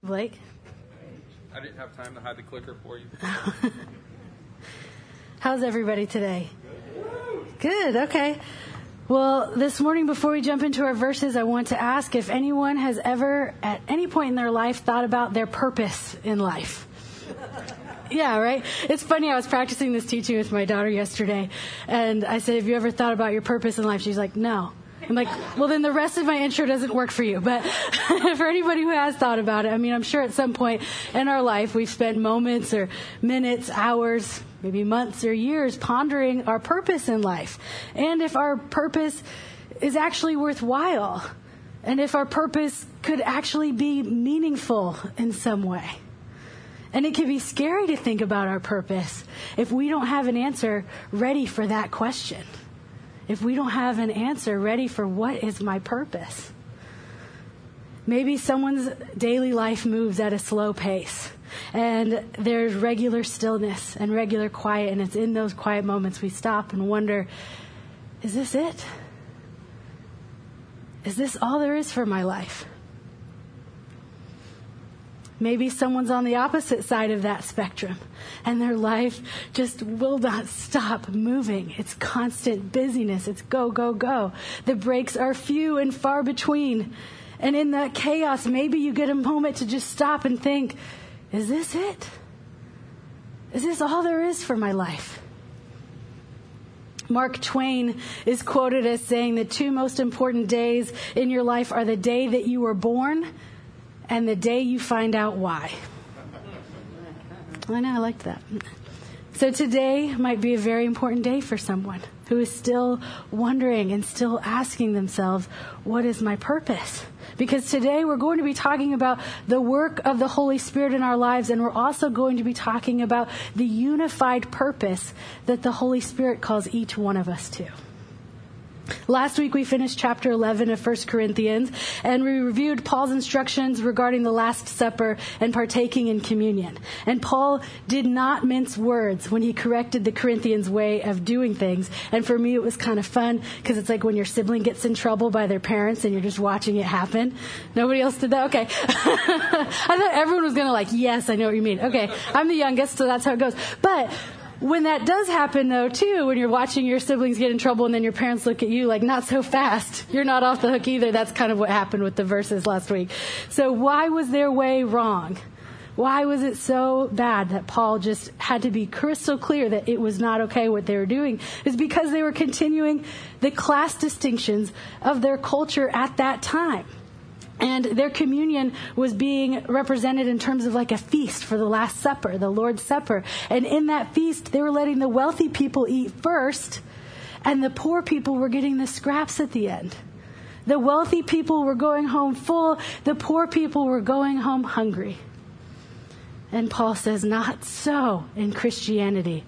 Blake? I didn't have time to hide the clicker for you. How's everybody today? Good, okay. Well, this morning before we jump into our verses, I want to ask if anyone has ever, at any point in their life, thought about their purpose in life. Yeah, right? It's funny, I was practicing this teaching with my daughter yesterday, and I said, have you ever thought about your purpose in life? She's like, no. I'm like, well, then the rest of my intro doesn't work for you. But for anybody who has thought about it, I mean, I'm sure at some point in our life we've spent moments or minutes, hours, maybe months or years pondering our purpose in life. And if our purpose is actually worthwhile. And if our purpose could actually be meaningful in some way. And it can be scary to think about our purpose if we don't have an answer ready for that question. If we don't have an answer ready for what is my purpose. Maybe someone's daily life moves at a slow pace and there's regular stillness and regular quiet, and it's in those quiet moments we stop and wonder, is this it? Is this all there is for my life? Maybe someone's on the opposite side of that spectrum and their life just will not stop moving. It's constant busyness. It's go, go, go. The breaks are few and far between. And in that chaos, maybe you get a moment to just stop and think, is this it? Is this all there is for my life? Mark Twain is quoted as saying the two most important days in your life are the day that you were born and the day you find out why. I know, I liked that. So today might be a very important day for someone who is still wondering and still asking themselves, what is my purpose? Because today we're going to be talking about the work of the Holy Spirit in our lives, and we're also going to be talking about the unified purpose that the Holy Spirit calls each one of us to. Last week we finished chapter 11 of 1 Corinthians, and we reviewed Paul's instructions regarding the Last Supper and partaking in communion. And Paul did not mince words when he corrected the Corinthians' way of doing things. And for me it was kind of fun, because it's like when your sibling gets in trouble by their parents and you're just watching it happen. Nobody else did that? Okay. I thought everyone was going to yes, I know what you mean. Okay, I'm the youngest, so that's how it goes. But when that does happen, though, too, when you're watching your siblings get in trouble and then your parents look at you like, not so fast. You're not off the hook either. That's kind of what happened with the verses last week. So why was their way wrong? Why was it so bad that Paul just had to be crystal clear that it was not okay what they were doing? It's because they were continuing the class distinctions of their culture at that time. And their communion was being represented in terms of like a feast for the Last Supper, the Lord's Supper. And in that feast, they were letting the wealthy people eat first, and the poor people were getting the scraps at the end. The wealthy people were going home full. The poor people were going home hungry. And Paul says, not so in Christianity.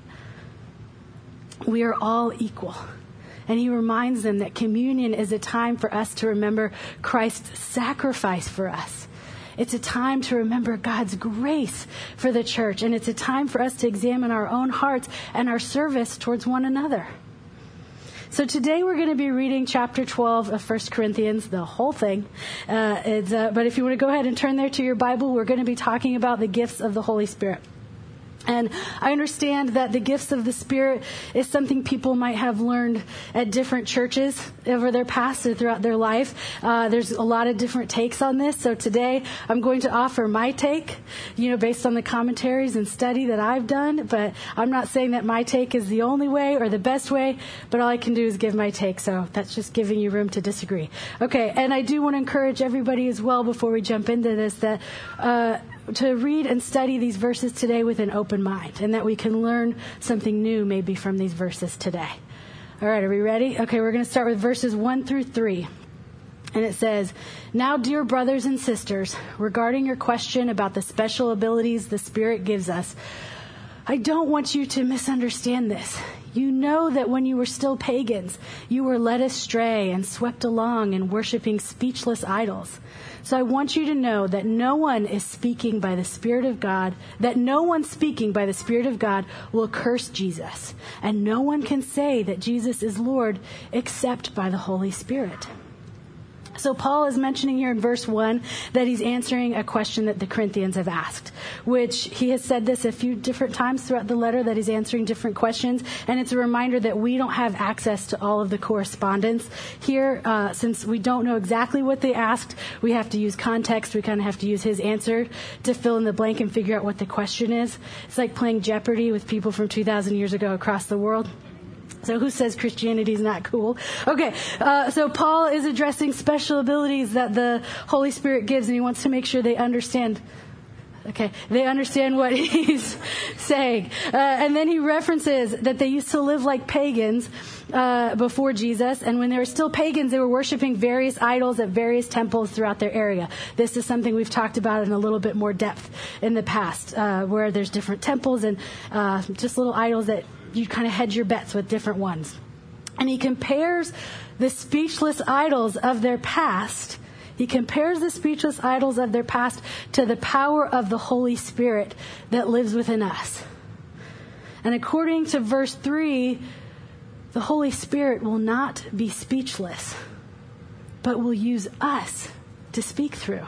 We are all equal. And he reminds them that communion is a time for us to remember Christ's sacrifice for us. It's a time to remember God's grace for the church. And it's a time for us to examine our own hearts and our service towards one another. So today we're going to be reading chapter 12 of 1 Corinthians, the whole thing. But if you want to go ahead and turn there to your Bible, we're going to be talking about the gifts of the Holy Spirit. And I understand that the gifts of the Spirit is something people might have learned at different churches over their past or throughout their life. There's a lot of different takes on this. So today I'm going to offer my take, based on the commentaries and study that I've done. But I'm not saying that my take is the only way or the best way, but all I can do is give my take. So that's just giving you room to disagree. Okay, and I do want to encourage everybody as well before we jump into this that to read and study these verses today with an open mind, and that we can learn something new maybe from these verses today. All right, are we ready? Okay, we're going to start with verses 1 through 3. And it says, now, dear brothers and sisters, regarding your question about the special abilities the Spirit gives us, I don't want you to misunderstand this. You know that when you were still pagans, you were led astray and swept along in worshiping speechless idols. So I want you to know that no one speaking by the Spirit of God will curse Jesus. And no one can say that Jesus is Lord except by the Holy Spirit. So Paul is mentioning here in verse 1 that he's answering a question that the Corinthians have asked, which he has said this a few different times throughout the letter, that he's answering different questions. And it's a reminder that we don't have access to all of the correspondence here. Since we don't know exactly what they asked, we have to use context. We kind of have to use his answer to fill in the blank and figure out what the question is. It's like playing Jeopardy with people from 2,000 years ago across the world. So who says Christianity is not cool? Okay, so Paul is addressing special abilities that the Holy Spirit gives, and he wants to make sure they understand. Okay, they understand what he's saying. And then he references that they used to live like pagans before Jesus. And when they were still pagans, they were worshiping various idols at various temples throughout their area. This is something we've talked about in a little bit more depth in the past, where there's different temples and just little idols that you kind of hedge your bets with different ones. And he compares the speechless idols of their past. He compares the speechless idols of their past to the power of the Holy Spirit that lives within us. And according to verse 3, the Holy Spirit will not be speechless, but will use us to speak through.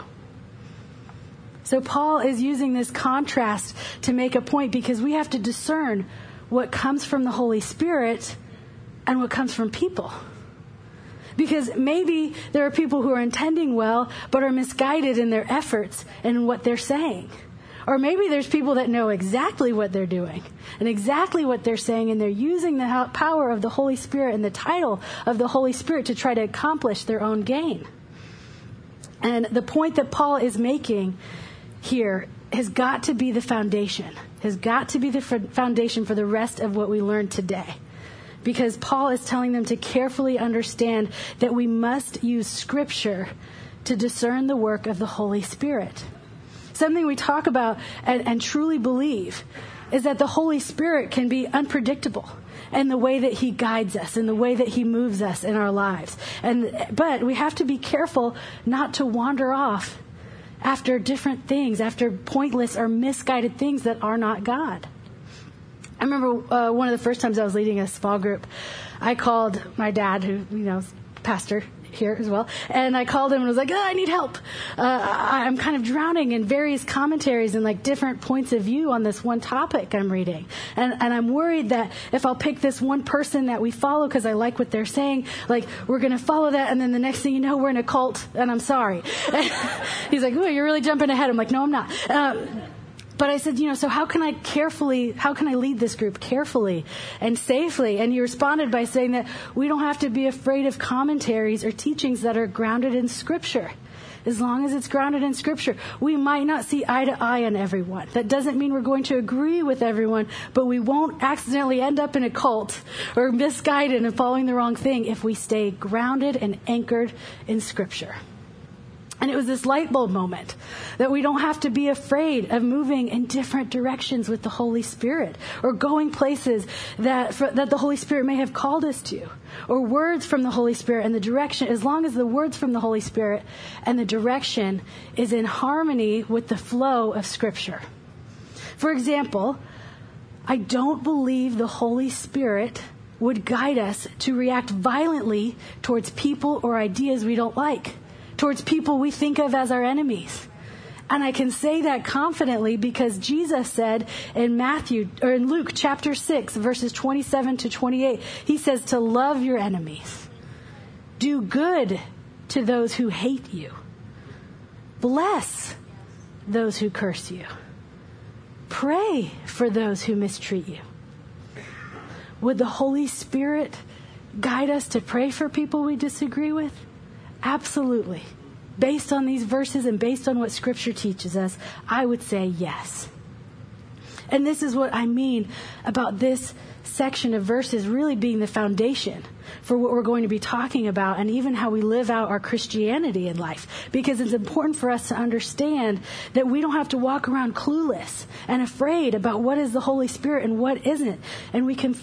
So Paul is using this contrast to make a point, because we have to discern what comes from the Holy Spirit and what comes from people. Because maybe there are people who are intending well, but are misguided in their efforts and in what they're saying. Or maybe there's people that know exactly what they're doing and exactly what they're saying, and they're using the power of the Holy Spirit and the title of the Holy Spirit to try to accomplish their own gain. And the point that Paul is making here has got to be the foundation, has got to be the foundation for the rest of what we learned today. Because Paul is telling them to carefully understand that we must use Scripture to discern the work of the Holy Spirit. Something we talk about and truly believe is that the Holy Spirit can be unpredictable in the way that he guides us, in the way that he moves us in our lives. But we have to be careful not to wander off after different things, after pointless or misguided things that are not God. I remember one of the first times I was leading a small group, I called my dad, who, is pastor here as well, and I called him and was like, I need help. I'm kind of drowning in various commentaries and like different points of view on this one topic I'm reading. And I'm worried that if I'll pick this one person that we follow because I like what they're saying, like we're going to follow that, and then the next thing you know, we're in a cult, and I'm sorry. He's like, oh, you're really jumping ahead. I'm like, no, I'm not. But I said, so how can I lead this group carefully and safely? And he responded by saying that we don't have to be afraid of commentaries or teachings that are grounded in Scripture. As long as it's grounded in Scripture, we might not see eye to eye on everyone. That doesn't mean we're going to agree with everyone, but we won't accidentally end up in a cult or misguided and following the wrong thing if we stay grounded and anchored in Scripture. And it was this light bulb moment that we don't have to be afraid of moving in different directions with the Holy Spirit, or going places that the Holy Spirit may have called us to, or words from the Holy Spirit and the direction, as long as the words from the Holy Spirit and the direction is in harmony with the flow of Scripture. For example, I don't believe the Holy Spirit would guide us to react violently towards people or ideas we don't like, towards people we think of as our enemies. And I can say that confidently because Jesus said in Luke chapter 6, verses 27 to 28, he says to love your enemies. Do good to those who hate you. Bless those who curse you. Pray for those who mistreat you. Would the Holy Spirit guide us to pray for people we disagree with? Absolutely. Based on these verses and based on what Scripture teaches us, I would say yes. And this is what I mean about this section of verses really being the foundation for what we're going to be talking about, and even how we live out our Christianity in life. Because it's important for us to understand that we don't have to walk around clueless and afraid about what is the Holy Spirit and what isn't. And we can,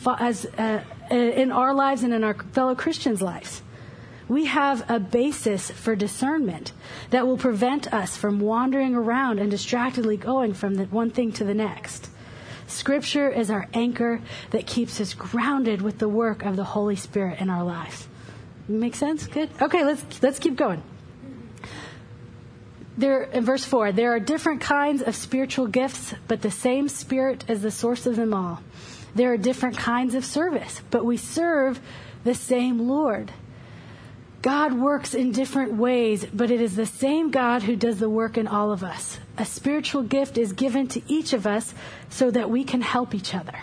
in our lives and in our fellow Christians' lives, we have a basis for discernment that will prevent us from wandering around and distractedly going from the one thing to the next. Scripture is our anchor that keeps us grounded with the work of the Holy Spirit in our lives. Make sense? Good? Okay, let's keep going. in verse 4, there are different kinds of spiritual gifts, but the same Spirit is the source of them all. There are different kinds of service, but we serve the same Lord. God works in different ways, but it is the same God who does the work in all of us. A spiritual gift is given to each of us so that we can help each other.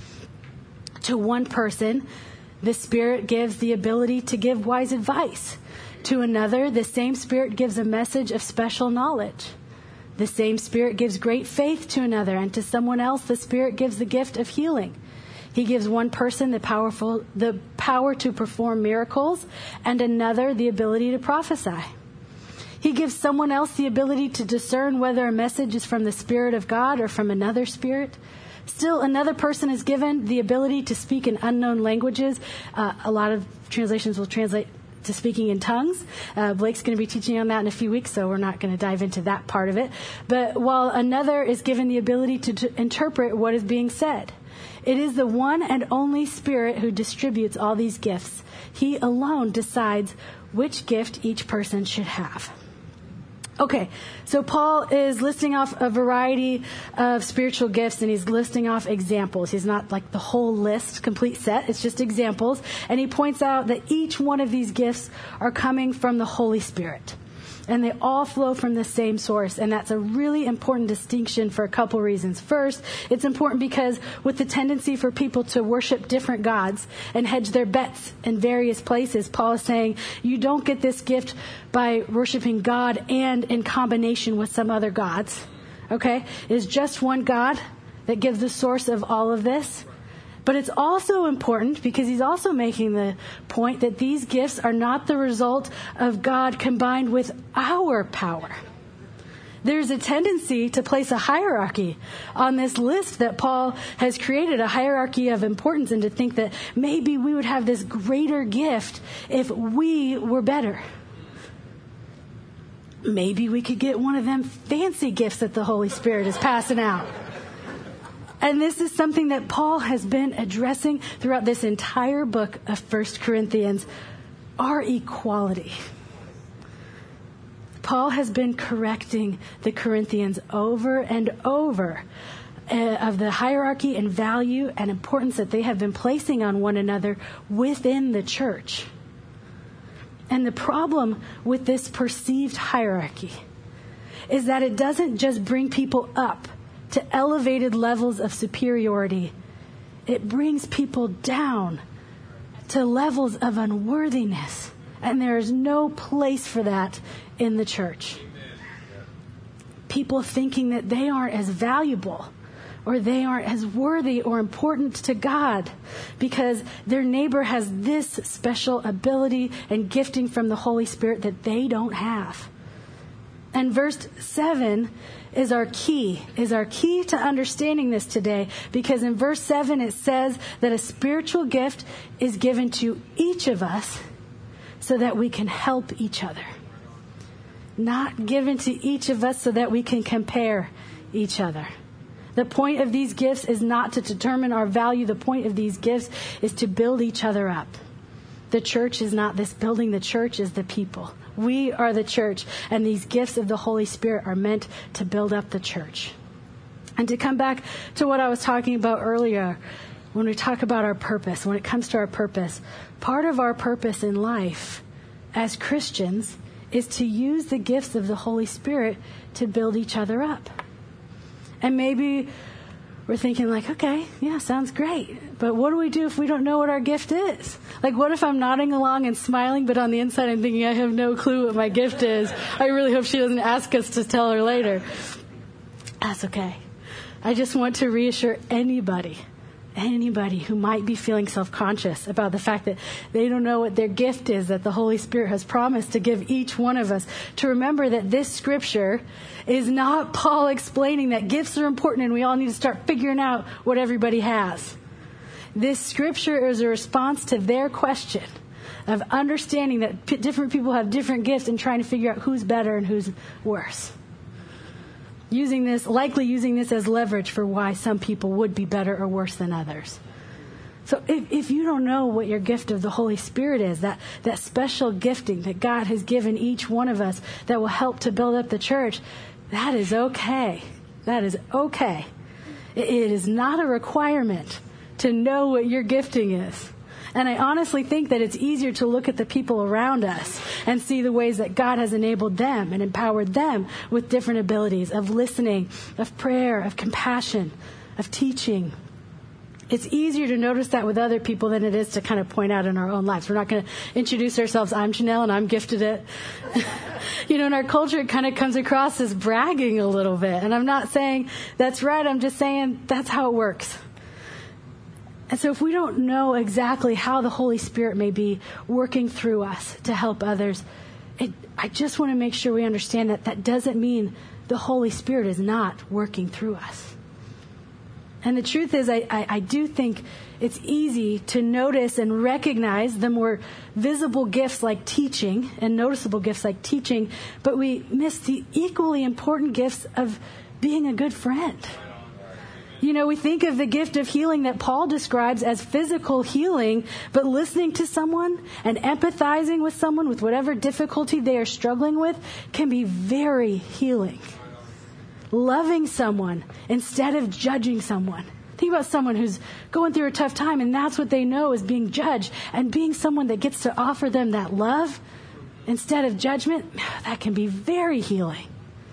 To one person, the Spirit gives the ability to give wise advice. To another, the same Spirit gives a message of special knowledge. The same Spirit gives great faith to another, and to someone else, the Spirit gives the gift of healing. He gives one person the power to perform miracles, and another the ability to prophesy. He gives someone else the ability to discern whether a message is from the Spirit of God or from another spirit. Still, another person is given the ability to speak in unknown languages. A lot of translations will translate to speaking in tongues. Blake's going to be teaching on that in a few weeks, so we're not going to dive into that part of it. But while another is given the ability to interpret what is being said. It is the one and only Spirit who distributes all these gifts. He alone decides which gift each person should have. Okay, so Paul is listing off a variety of spiritual gifts, and he's listing off examples. He's not like the whole list, complete set. It's just examples. And he points out that each one of these gifts are coming from the Holy Spirit. And they all flow from the same source. And that's a really important distinction for a couple reasons. First, it's important because with the tendency for people to worship different gods and hedge their bets in various places, Paul is saying you don't get this gift by worshiping God and in combination with some other gods. Okay? It is just one God that gives the source of all of this. But it's also important because he's also making the point that these gifts are not the result of God combined with our power. There's a tendency to place a hierarchy on this list that Paul has created, a hierarchy of importance, and to think that maybe we would have this greater gift if we were better. Maybe we could get one of them fancy gifts that the Holy Spirit is passing out. And this is something that Paul has been addressing throughout this entire book of 1 Corinthians, our equality. Paul has been correcting the Corinthians over and over of the hierarchy and value and importance that they have been placing on one another within the church. And the problem with this perceived hierarchy is that it doesn't just bring people up to elevated levels of superiority. It brings people down to levels of unworthiness. And there is no place for that in the church. People thinking that they aren't as valuable or they aren't as worthy or important to God because their neighbor has this special ability and gifting from the Holy Spirit that they don't have. And verse 7 is our key to understanding this today, because in verse 7 it says that a spiritual gift is given to each of us so that we can help each other. Not given to each of us so that we can compare each other. The point of these gifts is not to determine our value. The point of these gifts is to build each other up. The church is not this building. The church is the people. We are the church, and these gifts of the Holy Spirit are meant to build up the church. And to come back to what I was talking about earlier, when we talk about our purpose, when it comes to our purpose, part of our purpose in life as Christians is to use the gifts of the Holy Spirit to build each other up. And maybe we're thinking like, okay, yeah, sounds great. But what do we do if we don't know what our gift is? Like, what if I'm nodding along and smiling, but on the inside I'm thinking I have no clue what my gift is? I really hope she doesn't ask us to tell her later. That's okay. I just want to reassure anybody who might be feeling self-conscious about the fact that they don't know what their gift is that the Holy Spirit has promised to give each one of us, to remember that this scripture is not Paul explaining that gifts are important and we all need to start figuring out what everybody has. This scripture is a response to their question of understanding that different people have different gifts and trying to figure out who's better and who's worse. Likely using this as leverage for why some people would be better or worse than others. So if you don't know what your gift of the Holy Spirit is, that special gifting that God has given each one of us that will help to build up the church, that is okay. That is okay. It is not a requirement to know what your gifting is. And I honestly think that it's easier to look at the people around us and see the ways that God has enabled them and empowered them with different abilities of listening, of prayer, of compassion, of teaching. It's easier to notice that with other people than it is to kind of point out in our own lives. We're not going to introduce ourselves. I'm Janelle and I'm gifted at... in our culture, it kind of comes across as bragging a little bit. And I'm not saying that's right. I'm just saying that's how it works. And so if we don't know exactly how the Holy Spirit may be working through us to help others, I just want to make sure we understand that that doesn't mean the Holy Spirit is not working through us. And the truth is, I do think it's easy to notice and recognize the more visible gifts like teaching and noticeable gifts like teaching, but we miss the equally important gifts of being a good friend. We think of the gift of healing that Paul describes as physical healing, but listening to someone and empathizing with someone with whatever difficulty they are struggling with can be very healing. Loving someone instead of judging someone. Think about someone who's going through a tough time and that's what they know is being judged, and being someone that gets to offer them that love instead of judgment, that can be very healing.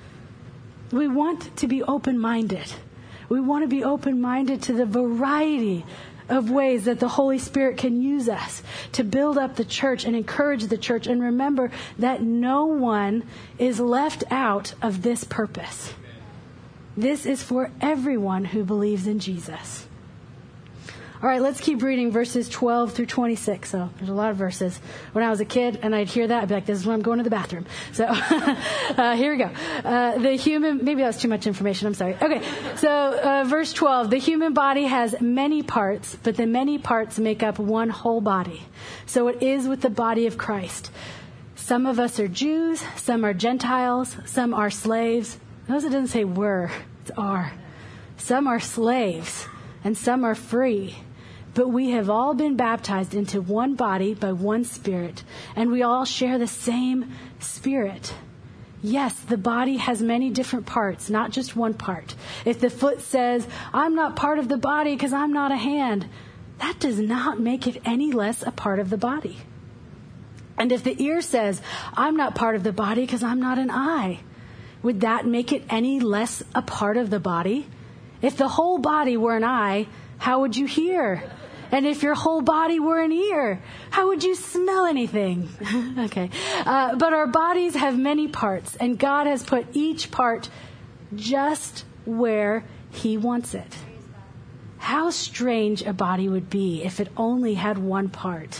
We want to be open-minded. We want to be open-minded to the variety of ways that the Holy Spirit can use us to build up the church and encourage the church. And remember that no one is left out of this purpose. This is for everyone who believes in Jesus. All right, let's keep reading verses 12 through 26. So there's a lot of verses. When I was a kid and I'd hear that, I'd be like, this is when I'm going to the bathroom. So here we go. Maybe that was too much information. I'm sorry. Okay, so verse 12. The human body has many parts, but the many parts make up one whole body. So it is with the body of Christ. Some of us are Jews, some are Gentiles, some are slaves. Notice it doesn't say were, it's are. Some are slaves and some are free. But we have all been baptized into one body by one Spirit, and we all share the same Spirit. Yes, the body has many different parts, not just one part. If the foot says, I'm not part of the body because I'm not a hand, that does not make it any less a part of the body. And if the ear says, I'm not part of the body because I'm not an eye, would that make it any less a part of the body? If the whole body were an eye, how would you hear? And if your whole body were an ear, how would you smell anything? Okay. But our bodies have many parts, and God has put each part just where He wants it. How strange a body would be if it only had one part.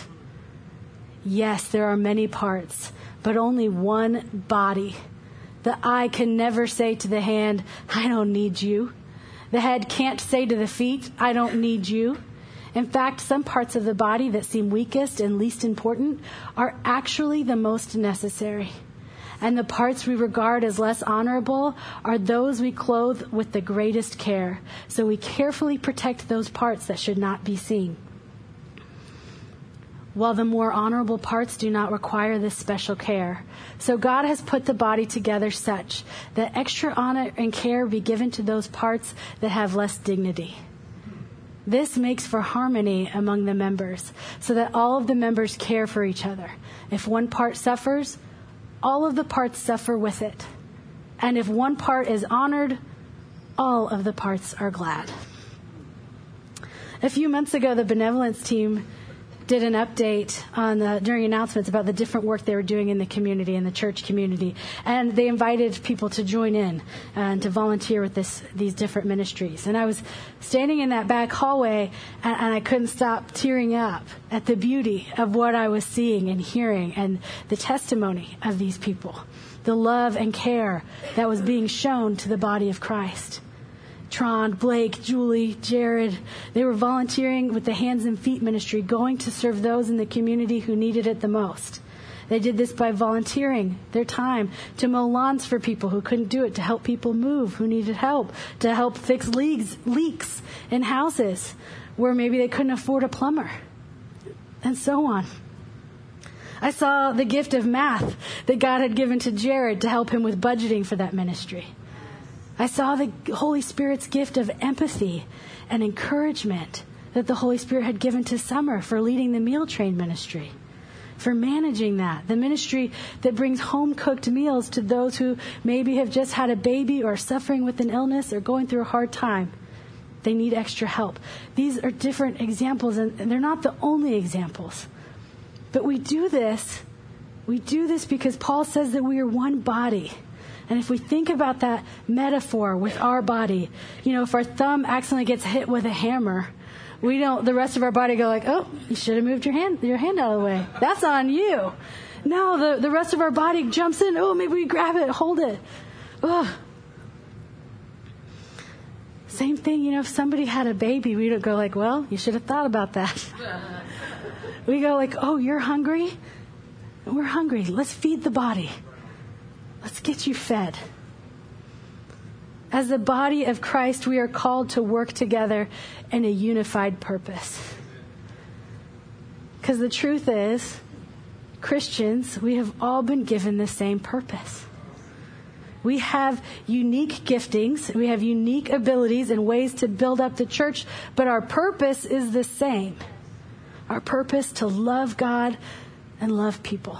Yes, there are many parts, but only one body. The eye can never say to the hand, I don't need you. The head can't say to the feet, I don't need you. In fact, some parts of the body that seem weakest and least important are actually the most necessary. And the parts we regard as less honorable are those we clothe with the greatest care. So we carefully protect those parts that should not be seen. While the more honorable parts do not require this special care. So God has put the body together such that extra honor and care be given to those parts that have less dignity. This makes for harmony among the members, so that all of the members care for each other. If one part suffers, all of the parts suffer with it. And if one part is honored, all of the parts are glad. A few months ago, the benevolence team did an update during announcements about the different work they were doing in the community, in the church community. And they invited people to join in and to volunteer with these different ministries. And I was standing in that back hallway, and I couldn't stop tearing up at the beauty of what I was seeing and hearing and the testimony of these people, the love and care that was being shown to the body of Christ. Tron, Blake, Julie, Jared, they were volunteering with the Hands and Feet ministry, going to serve those in the community who needed it the most. They did this by volunteering their time to mow lawns for people who couldn't do it, to help people move who needed help, to help fix leaks in houses, where maybe they couldn't afford a plumber, and so on. I saw the gift of math that God had given to Jared to help him with budgeting for that ministry. I saw the Holy Spirit's gift of empathy and encouragement that the Holy Spirit had given to Summer for leading the meal train ministry, for managing that, the ministry that brings home-cooked meals to those who maybe have just had a baby or suffering with an illness or going through a hard time. They need extra help. These are different examples, and they're not the only examples. But we do this because Paul says that we are one body. And if we think about that metaphor with our body, if our thumb accidentally gets hit with a hammer, the rest of our body go like, oh, you should have moved your hand out of the way. That's on you. No, the rest of our body jumps in. Oh, maybe we grab it, hold it. Ugh. Same thing, if somebody had a baby, we don't go like, well, you should have thought about that. We go like, oh, you're hungry? We're hungry. Let's feed the body. Let's get you fed. As the body of Christ, we are called to work together in a unified purpose. Because the truth is, Christians, we have all been given the same purpose. We have unique giftings, we have unique abilities and ways to build up the church, but our purpose is the same. Our purpose to love God and love people.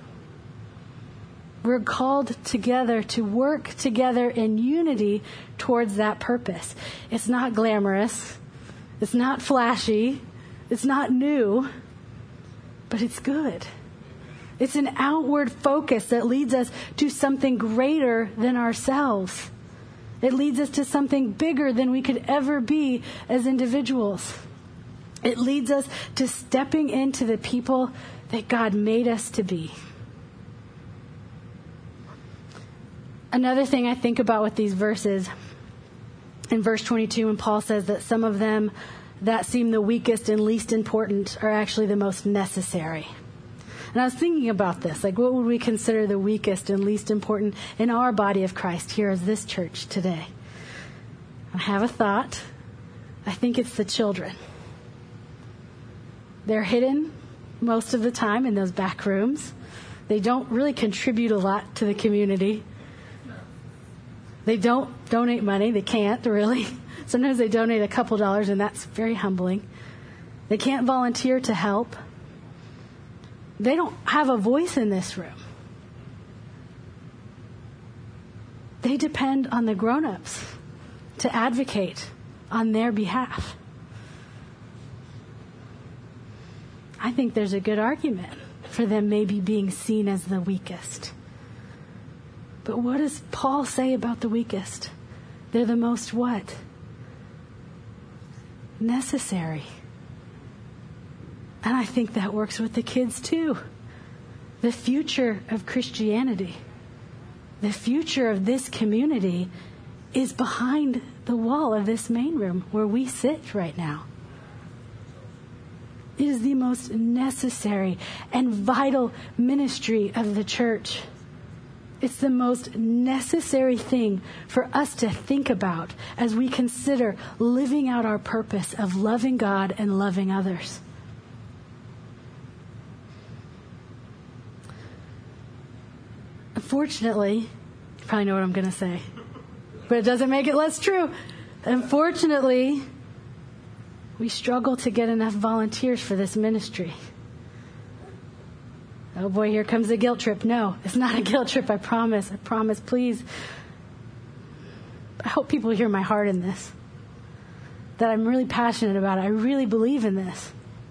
We're called together to work together in unity towards that purpose. It's not glamorous. It's not flashy. It's not new. But it's good. It's an outward focus that leads us to something greater than ourselves. It leads us to something bigger than we could ever be as individuals. It leads us to stepping into the people that God made us to be. Another thing I think about with these verses, in verse 22, when Paul says that some of them that seem the weakest and least important are actually the most necessary. And I was thinking about this, like what would we consider the weakest and least important in our body of Christ here as this church today? I have a thought. I think it's the children. They're hidden most of the time in those back rooms. They don't really contribute a lot to the community. They don't donate money. They can't, really. Sometimes they donate a couple dollars, and that's very humbling. They can't volunteer to help. They don't have a voice in this room. They depend on the grown-ups to advocate on their behalf. I think there's a good argument for them maybe being seen as the weakest. But what does Paul say about the weakest? They're the most what? Necessary. And I think that works with the kids too. The future of Christianity, the future of this community is behind the wall of this main room where we sit right now. It is the most necessary and vital ministry of the church. It's the most necessary thing for us to think about as we consider living out our purpose of loving God and loving others. Unfortunately, you probably know what I'm going to say, but it doesn't make it less true. Unfortunately, we struggle to get enough volunteers for this ministry. Oh boy, here comes the guilt trip. No, it's not a guilt trip, I promise. I promise, please. I hope people hear my heart in this. That I'm really passionate about it. I really believe in this.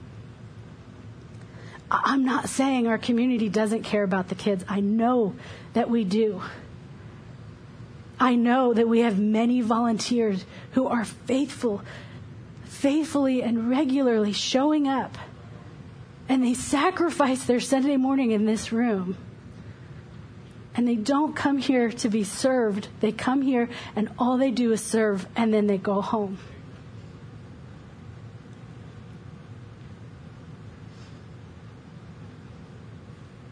I'm not saying our community doesn't care about the kids. I know that we do. I know that we have many volunteers who are faithfully and regularly showing up. And they sacrifice their Sunday morning in this room. And they don't come here to be served. They come here and all they do is serve, and then they go home.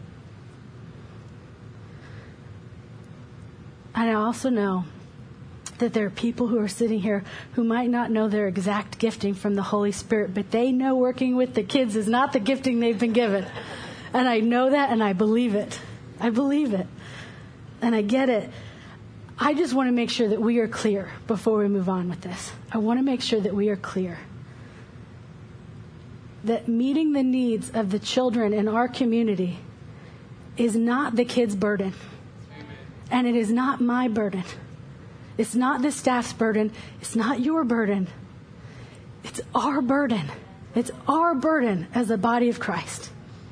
And I also know that there are people who are sitting here who might not know their exact gifting from the Holy Spirit, but they know working with the kids is not the gifting they've been given. And I know that, and I believe it. I believe it. And I get it. I just want to make sure that we are clear before we move on with this. I want to make sure that we are clear that meeting the needs of the children in our community is not the kids' burden. And it is not my burden. It's not the staff's burden. It's not your burden. It's our burden. It's our burden as the body of Christ.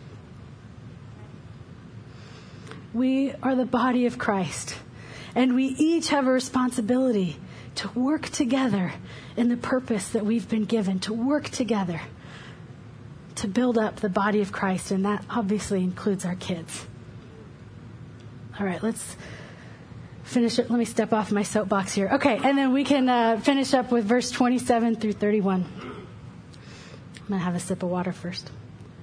We are the body of Christ. And we each have a responsibility to work together in the purpose that we've been given, to work together to build up the body of Christ. And that obviously includes our kids. All right, let's finish it. Let me step off my soapbox here. Okay, and then we can finish up with verse 27 through 31. I'm going to have a sip of water first.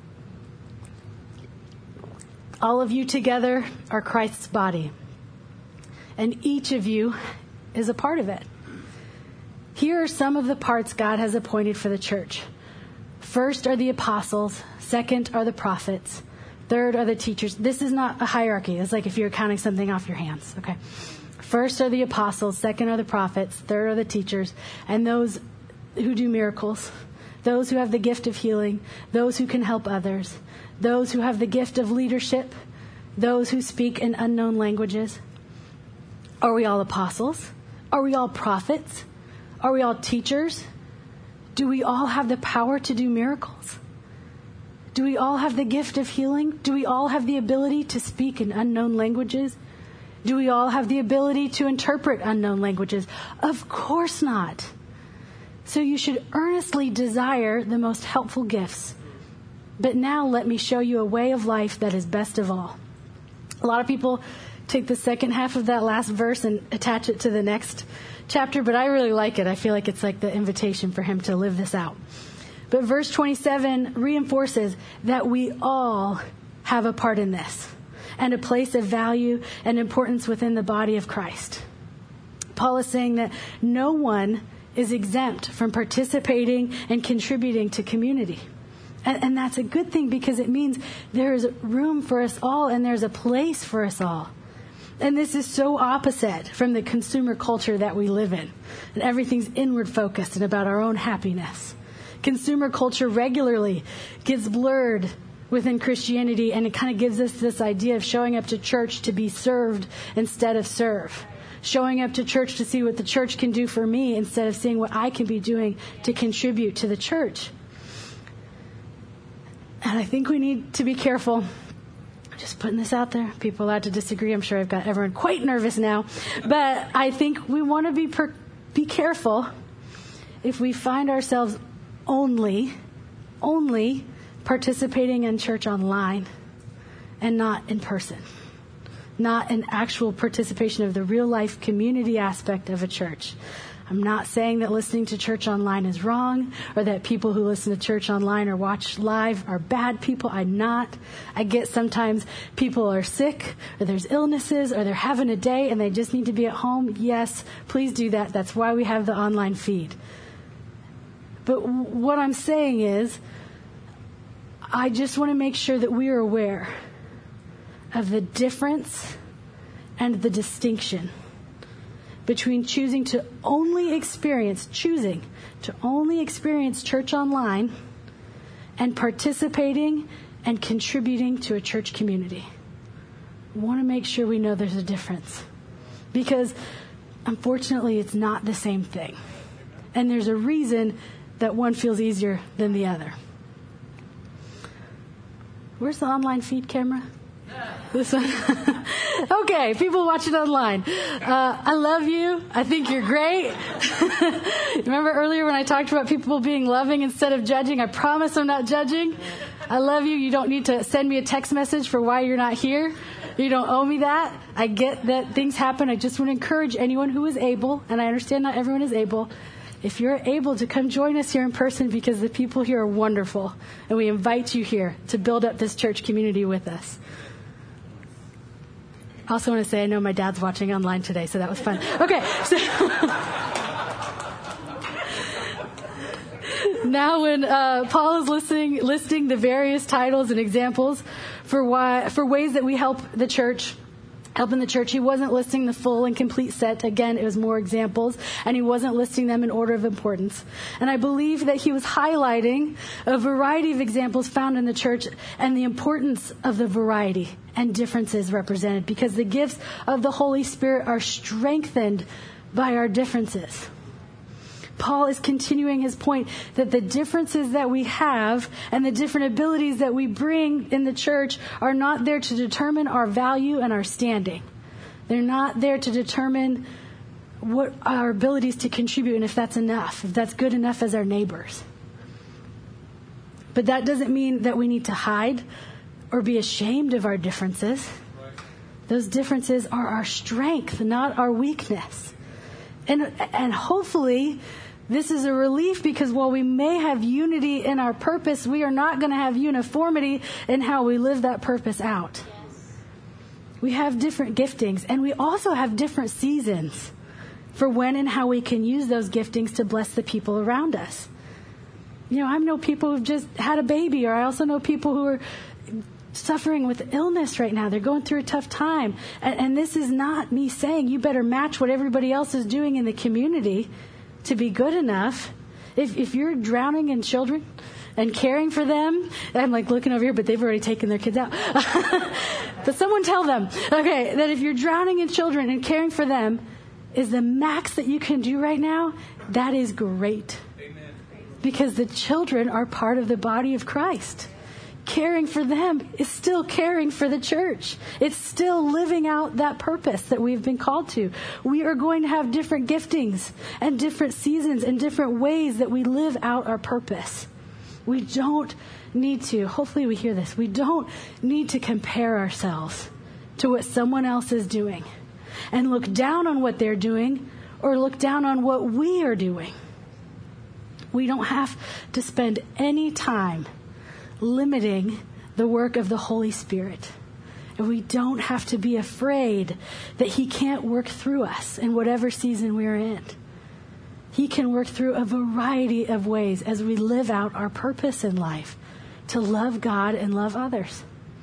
All of you together are Christ's body, and each of you is a part of it. Here are some of the parts God has appointed for the church. First are the apostles. Second are the prophets. Third are the teachers. This is not a hierarchy. It's like if you're counting something off your hands. Okay. First are the apostles. Second are the prophets. Third are the teachers. And those who do miracles. Those who have the gift of healing. Those who can help others. Those who have the gift of leadership. Those who speak in unknown languages. Are we all apostles? Are we all prophets? Are we all teachers? Do we all have the power to do miracles? Do we all have the gift of healing? Do we all have the ability to speak in unknown languages? Do we all have the ability to interpret unknown languages? Of course not. So you should earnestly desire the most helpful gifts. But now let me show you a way of life that is best of all. A lot of people take the second half of that last verse and attach it to the next chapter, but I really like it. I feel like it's like the invitation for him to live this out. But verse 27 reinforces that we all have a part in this and a place of value and importance within the body of Christ. Paul is saying that no one is exempt from participating and contributing to community. And that's a good thing because it means there is room for us all and there's a place for us all. And this is so opposite from the consumer culture that we live in. And everything's inward focused and about our own happiness. Consumer culture regularly gets blurred within Christianity, and it kind of gives us this idea of showing up to church to be served instead of serve. Showing up to church to see what the church can do for me instead of seeing what I can be doing to contribute to the church. And I think we need to be careful. Just putting this out there. People allowed to disagree. I'm sure I've got everyone quite nervous now. But I think we want to be careful if we find ourselves only participating in church online and not in person. Not an actual participation of the real life community aspect of a church. I'm not saying that listening to church online is wrong or that people who listen to church online or watch live are bad people. I'm not. I get sometimes people are sick or there's illnesses or they're having a day and they just need to be at home. Yes, please do that. That's why we have the online feed. But what I'm saying is, I just want to make sure that we are aware of the difference and the distinction between choosing to only experience church online and participating and contributing to a church community. I want to make sure we know there's a difference. Because, unfortunately, it's not the same thing. And there's a reason that one feels easier than the other. Where's the online feed camera? This one? Okay, people watching online. I love you. I think you're great. Remember earlier when I talked about people being loving instead of judging? I promise I'm not judging. I love you. You don't need to send me a text message for why you're not here. You don't owe me that. I get that things happen. I just want to encourage anyone who is able, and I understand not everyone is able, if you're able to come join us here in person, because the people here are wonderful, and we invite you here to build up this church community with us. I also want to say I know my dad's watching online today, so that was fun. Okay, so now when Paul is listing the various titles and examples for ways that we help in the church, he wasn't listing the full and complete set. Again, it was more examples, and he wasn't listing them in order of importance. And I believe that he was highlighting a variety of examples found in the church and the importance of the variety and differences represented, because the gifts of the Holy Spirit are strengthened by our differences. Paul is continuing his point that the differences that we have and the different abilities that we bring in the church are not there to determine our value and our standing. They're not there to determine what our abilities to contribute and if that's enough, if that's good enough as our neighbors. But that doesn't mean that we need to hide or be ashamed of our differences. Those differences are our strength, not our weakness. And hopefully this is a relief, because while we may have unity in our purpose, we are not going to have uniformity in how we live that purpose out. We have different giftings, and we also have different seasons for when and how we can use those giftings to bless the people around us. You know, I know people who've just had a baby, or I also know people who are suffering with illness right now. They're going through a tough time. And this is not me saying you better match what everybody else is doing in the community to be good enough. If you're drowning in children and caring for them, I'm like looking over here, but they've already taken their kids out. But someone tell them, okay, that if you're drowning in children and caring for them is the max that you can do right now, that is great. Amen. Because the children are part of the body of Christ. Caring for them is still caring for the church. It's still living out that purpose that we've been called to. We are going to have different giftings and different seasons and different ways that we live out our purpose. We don't need to, hopefully we hear this, we don't need to compare ourselves to what someone else is doing and look down on what they're doing or look down on what we are doing. We don't have to spend any time limiting the work of the Holy Spirit. And we don't have to be afraid that He can't work through us in whatever season we're in. He can work through a variety of ways as we live out our purpose in life to love God and love others.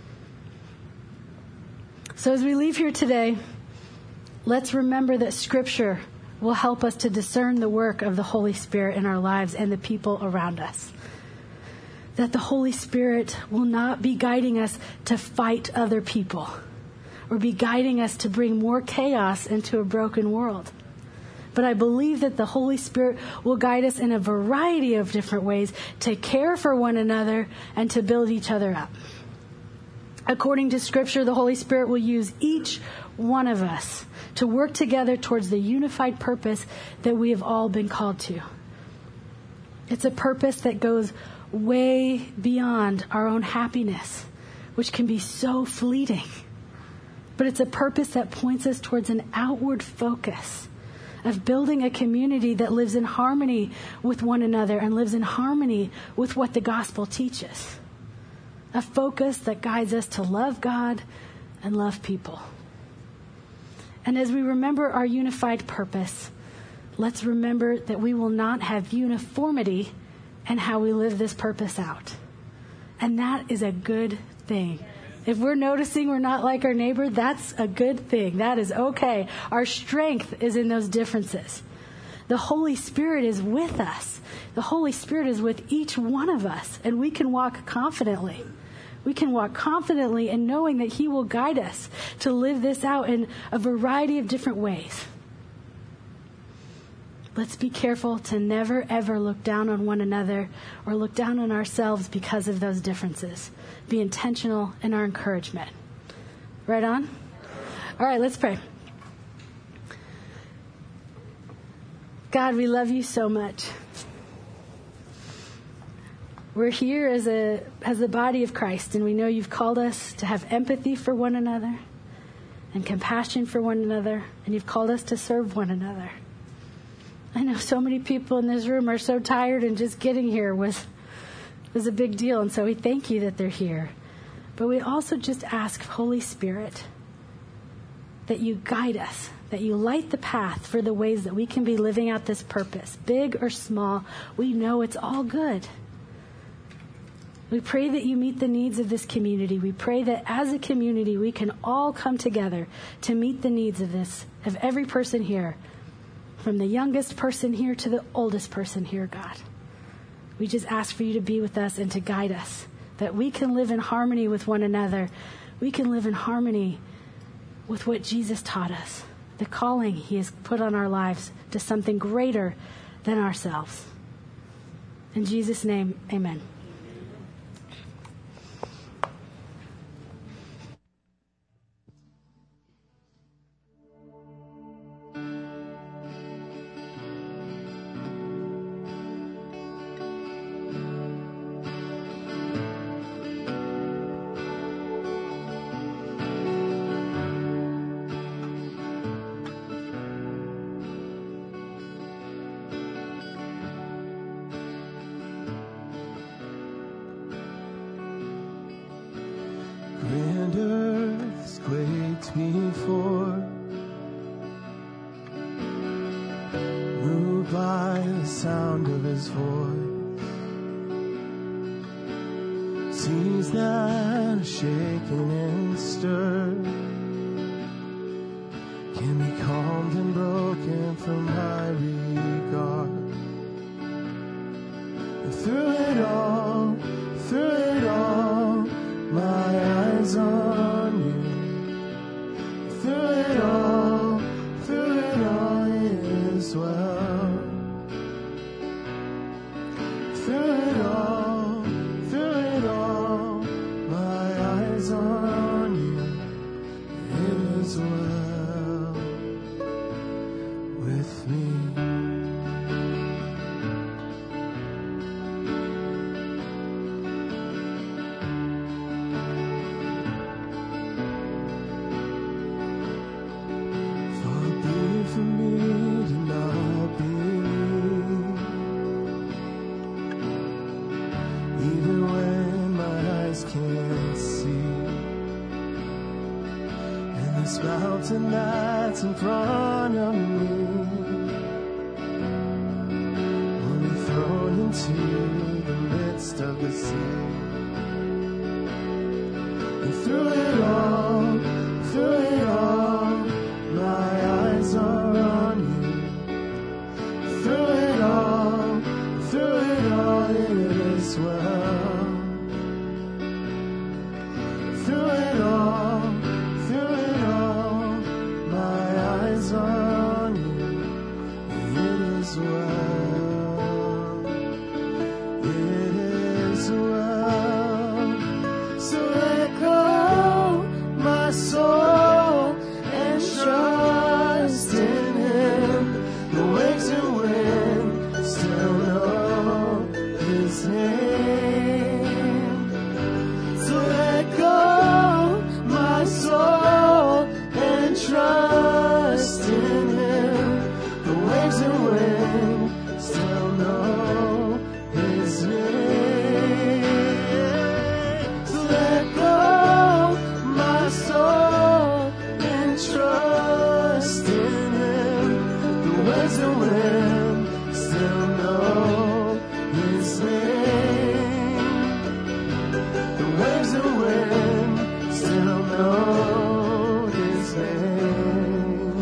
So as we leave here today, let's remember that Scripture will help us to discern the work of the Holy Spirit in our lives and the people around us. That the Holy Spirit will not be guiding us to fight other people or be guiding us to bring more chaos into a broken world. But I believe that the Holy Spirit will guide us in a variety of different ways to care for one another and to build each other up. According to Scripture, the Holy Spirit will use each one of us to work together towards the unified purpose that we have all been called to. It's a purpose that goes way beyond our own happiness, which can be so fleeting. But it's a purpose that points us towards an outward focus of building a community that lives in harmony with one another and lives in harmony with what the gospel teaches. A focus that guides us to love God and love people. And as we remember our unified purpose, let's remember that we will not have uniformity in how we live this purpose out. And that is a good thing. If we're noticing we're not like our neighbor, that's a good thing. That is okay. Our strength is in those differences. The Holy Spirit is with us. The Holy Spirit is with each one of us, and we can walk confidently. We can walk confidently in knowing that He will guide us to live this out in a variety of different ways. Let's be careful to never, ever look down on one another or look down on ourselves because of those differences. Be intentional in our encouragement. Right on? All right, let's pray. God, we love You so much. We're here as the body of Christ, and we know You've called us to have empathy for one another and compassion for one another, and You've called us to serve one another. I know so many people in this room are so tired, and just getting here was a big deal. And so we thank You that they're here. But we also just ask, Holy Spirit, that you guide us, that you light the path for the ways that we can be living out this purpose, big or small. We know it's all good. We pray that you meet the needs of this community. We pray that as a community, we can all come together to meet the needs of every person here, from the youngest person here to the oldest person here, God. We just ask for you to be with us and to guide us, that we can live in harmony with one another. We can live in harmony with what Jesus taught us, the calling he has put on our lives to something greater than ourselves. In Jesus' name, amen. Grand earths quaked before, moved by the sound of his voice. Seas that are shaken and stirred can be calmed and broken from my regard. And through it all, my eyes on you. Through it all, it is well. Through it all, my eyes on you. It is well with me. Mountain that's in front of me will be thrown into the midst of the sea. And through it all, my eyes are on you. Through it all, it is well. Through it all, my eyes on you, it is well, it is well. So let go my soul and trust in him. The waves and wind still know his name. So let go my soul and trust in him. The waves and wind still know his name. So let go my soul and trust in him. The waves and wind still know his name. The waves and wind still know his name.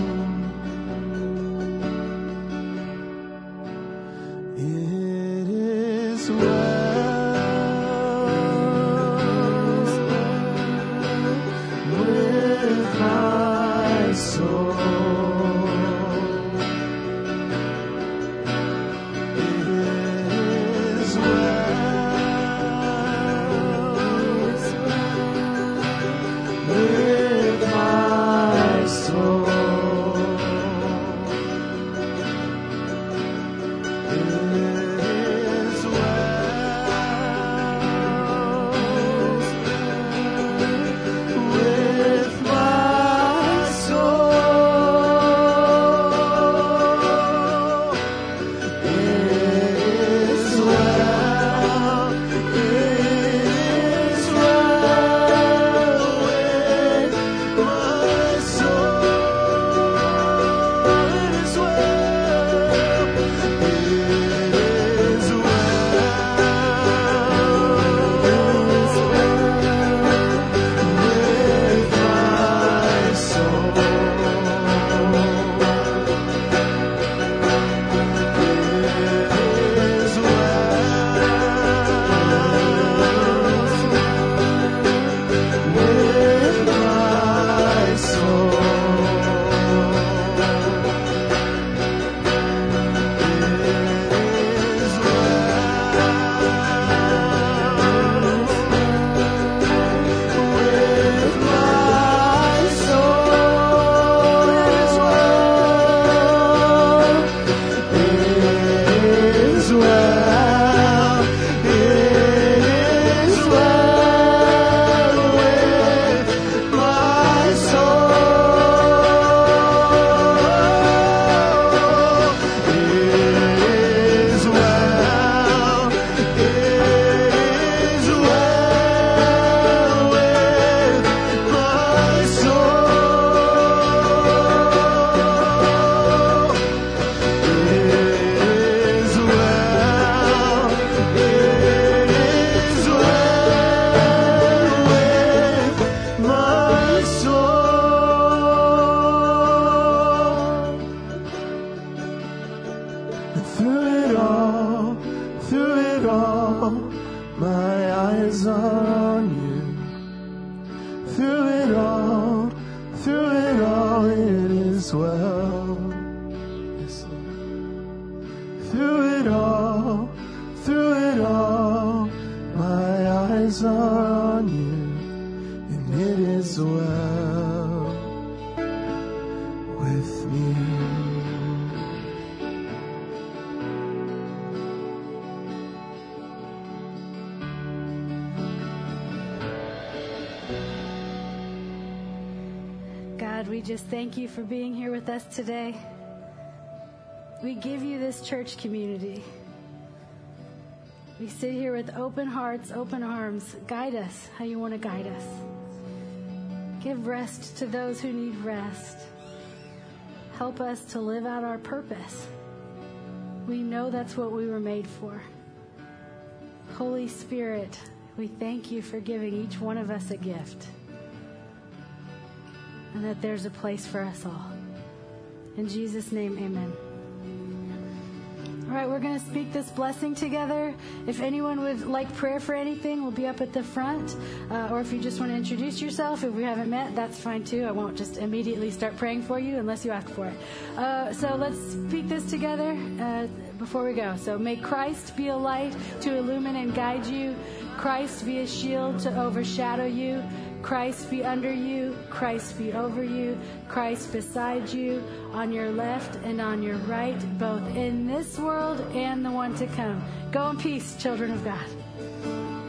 It is well with my soul. eyes are on you. Through it all, it is well. Yes, Lord. Through it all, my eyes are on you, and it is well with me. God, we just thank you for being here with us today. We give you this church community. We sit here with open hearts, open arms. Guide us how you want to guide us. Give rest to those who need rest. Help us to live out our purpose. We know that's what we were made for. Holy Spirit, we thank you for giving each one of us a gift, and that there's a place for us all. In Jesus' name, amen. All right, we're going to speak this blessing together. If anyone would like prayer for anything, we'll be up at the front. Or if you just want to introduce yourself, if we haven't met, that's fine too. I won't just immediately start praying for you unless you ask for it. So let's speak this together before we go. So may Christ be a light to illumine and guide you. Christ be a shield to overshadow you. Christ be under you, Christ be over you, Christ beside you, on your left and on your right, both in this world and the one to come. Go in peace, children of God.